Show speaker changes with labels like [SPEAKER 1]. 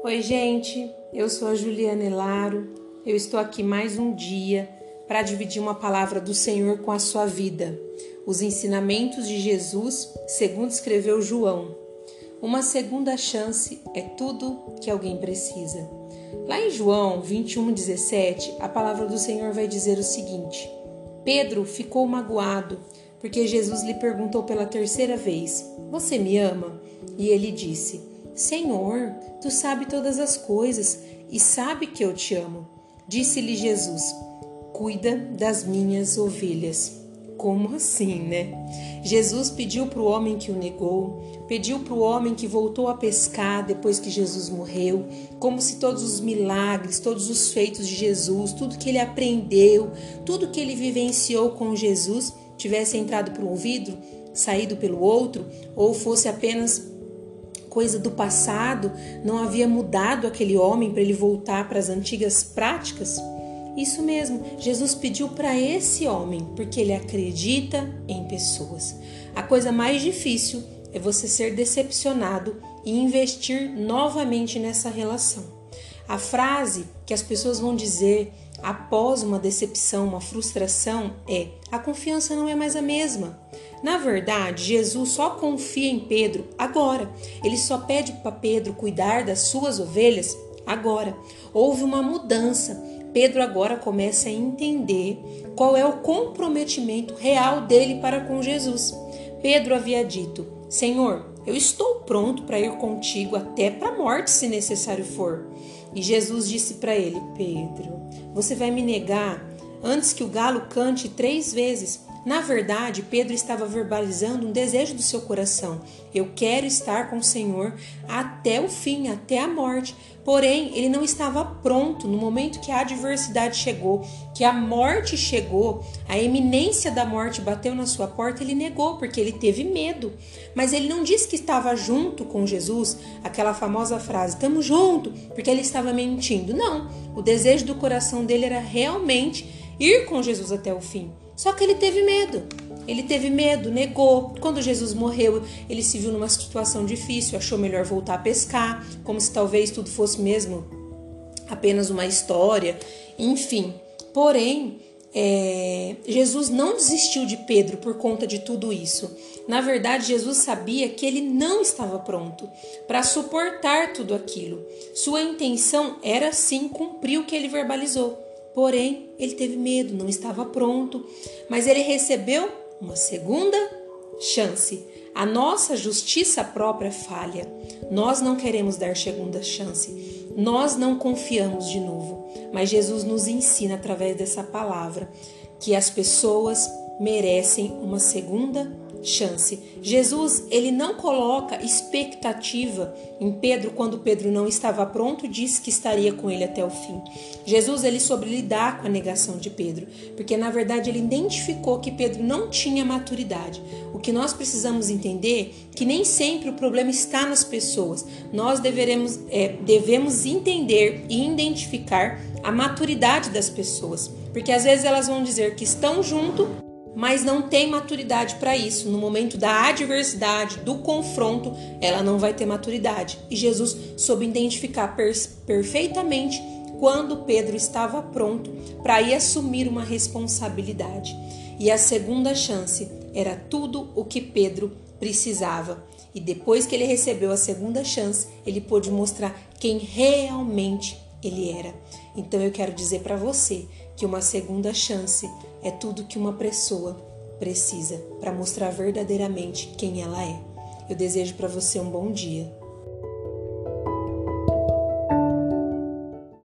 [SPEAKER 1] Oi, gente, eu sou a Juliana Elaro. Eu estou aqui mais um dia para dividir uma palavra do Senhor com a sua vida. Os ensinamentos de Jesus, segundo escreveu João. Uma segunda chance é tudo que alguém precisa. Lá em João 21:17, a palavra do Senhor vai dizer o seguinte: Pedro ficou magoado porque Jesus lhe perguntou pela terceira vez: Você me ama? E ele disse: Senhor, tu sabes todas as coisas e sabe que eu te amo. Disse-lhe Jesus: Cuida das minhas ovelhas. Como assim, né? Jesus pediu para o homem que o negou, pediu para o homem que voltou a pescar depois que Jesus morreu, como se todos os milagres, todos os feitos de Jesus, tudo que ele aprendeu, tudo que ele vivenciou com Jesus tivesse entrado por um ouvido, saído pelo outro, ou fosse apenas coisa do passado, não havia mudado aquele homem para ele voltar para as antigas práticas? Isso mesmo, Jesus pediu para esse homem, porque ele acredita em pessoas. A coisa mais difícil é você ser decepcionado e investir novamente nessa relação. A frase que as pessoas vão dizer após uma decepção, uma frustração é: a confiança não é mais a mesma. Na verdade, Jesus só confia em Pedro agora. Ele só pede para Pedro cuidar das suas ovelhas agora. Houve uma mudança. Pedro agora começa a entender qual é o comprometimento real dele para com Jesus. Pedro havia dito: Senhor, eu estou pronto para ir contigo até para a morte, se necessário for. E Jesus disse para ele: Pedro, você vai me negar antes que o galo cante 3 vezes. Na verdade, Pedro estava verbalizando um desejo do seu coração. Eu quero estar com o Senhor até o fim, até a morte. Porém, ele não estava pronto no momento que a adversidade chegou, que a morte chegou, a iminência da morte bateu na sua porta, ele negou, porque ele teve medo. Mas ele não disse que estava junto com Jesus, aquela famosa frase, estamos juntos, porque ele estava mentindo. Não, o desejo do coração dele era realmente ir com Jesus até o fim. Só que ele teve medo, negou. Quando Jesus morreu, ele se viu numa situação difícil, achou melhor voltar a pescar, como se talvez tudo fosse mesmo apenas uma história, enfim. Porém, Jesus não desistiu de Pedro por conta de tudo isso. Na verdade, Jesus sabia que ele não estava pronto para suportar tudo aquilo. Sua intenção era sim cumprir o que ele verbalizou. Porém, ele teve medo, não estava pronto, mas ele recebeu uma segunda chance. A nossa justiça própria falha. Nós não queremos dar segunda chance. Nós não confiamos de novo. Mas Jesus nos ensina através dessa palavra que as pessoas merecem uma segunda chance. Jesus, ele não coloca expectativa em Pedro quando Pedro não estava pronto, disse que estaria com ele até o fim. Jesus, ele soube lidar com a negação de Pedro, porque na verdade ele identificou que Pedro não tinha maturidade. O que nós precisamos entender é que nem sempre o problema está nas pessoas. Nós devemos entender e identificar a maturidade das pessoas, porque às vezes elas vão dizer que estão junto, mas não tem maturidade para isso. No momento da adversidade, do confronto, ela não vai ter maturidade. E Jesus soube identificar perfeitamente quando Pedro estava pronto para ir assumir uma responsabilidade. E a segunda chance era tudo o que Pedro precisava. E depois que ele recebeu a segunda chance, ele pôde mostrar quem realmente ele era. Então eu quero dizer para você que uma segunda chance é tudo que uma pessoa precisa para mostrar verdadeiramente quem ela é. Eu desejo para você um bom dia.